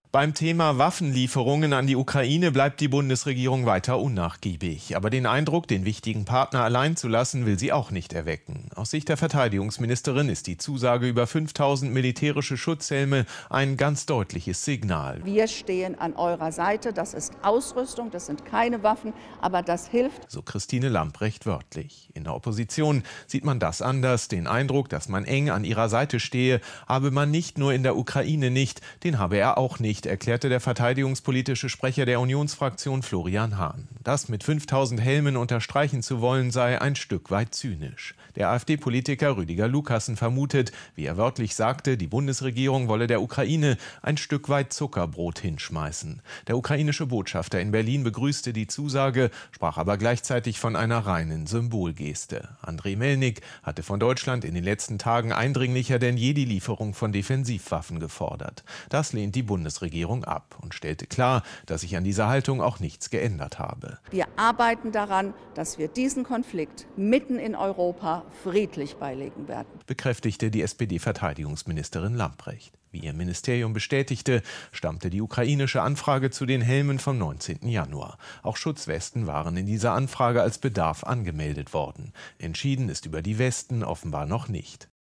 Beim Thema Waffenlieferungen an die Ukraine bleibt die Bundesregierung weiter unnachgiebig. Aber den Eindruck, den wichtigen Partner allein zu lassen, will sie auch nicht erwecken. Aus Sicht der Verteidigungsministerin ist die Zusage über 5000 militärische Schutzhelme ein ganz deutliches Signal. Wir stehen an eurer Seite. Das ist Ausrüstung, das sind keine Waffen, aber das hilft. So Christine Lambrecht wörtlich. In der Opposition sieht man das anders. Den Eindruck, dass man eng an ihrer Seite stehe, habe man nicht nur in der Ukraine nicht, den habe er auch nicht, erklärte der verteidigungspolitische Sprecher der Unionsfraktion Florian Hahn. Das mit 5000 Helmen unterstreichen zu wollen, sei ein Stück weit zynisch. Der AfD-Politiker Rüdiger Lukassen vermutet, wie er wörtlich sagte, die Bundesregierung wolle der Ukraine ein Stück weit Zuckerbrot hinschmeißen. Der ukrainische Botschafter in Berlin begrüßte die Zusage, sprach aber gleichzeitig von einer reinen Symbolgeste. Andrei Melnik hatte von Deutschland in den letzten Tagen eindringlicher denn je die Lieferung von Defensivwaffen gefordert. Das lehnt die Bundesregierung ab und stellte klar, dass sich an dieser Haltung auch nichts geändert habe. Wir arbeiten daran, dass wir diesen Konflikt mitten in Europa friedlich beilegen werden, bekräftigte die SPD-Verteidigungsministerin Lambrecht. Wie ihr Ministerium bestätigte, stammte die ukrainische Anfrage zu den Helmen vom 19. Januar. Auch Schutzwesten waren in dieser Anfrage als Bedarf angemeldet worden. Entschieden ist über die Westen offenbar noch nicht.